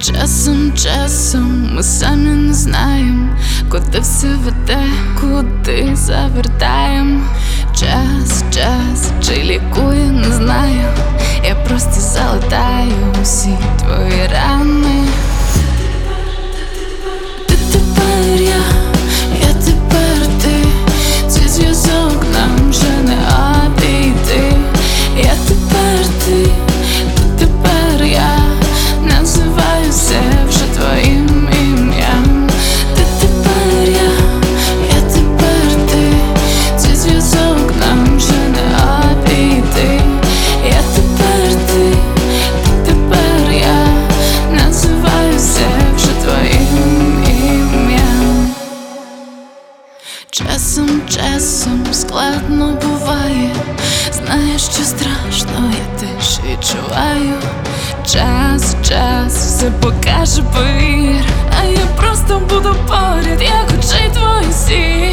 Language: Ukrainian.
Часом ми самі не знаємо, куди все веде, куди завертаєм. Час, чи лікує, не знаю. Я просто залатаю усі твої рани. Ти тепер я тепер ти. Цей зв'язок нам вже не обійти. Я тепер ти тепер я. Називаю все вже твоїм ім'ям. Ти тепер я тепер ти. Цей зв'язок нам вже не обійти. Я тепер ти тепер я. Називаю все вже твоїм ім'ям. Часом складно буває. Знаєш, що страшно, я теж відчуваю. Час все покаже, повір. А я просто буду поряд, як очей твої всі.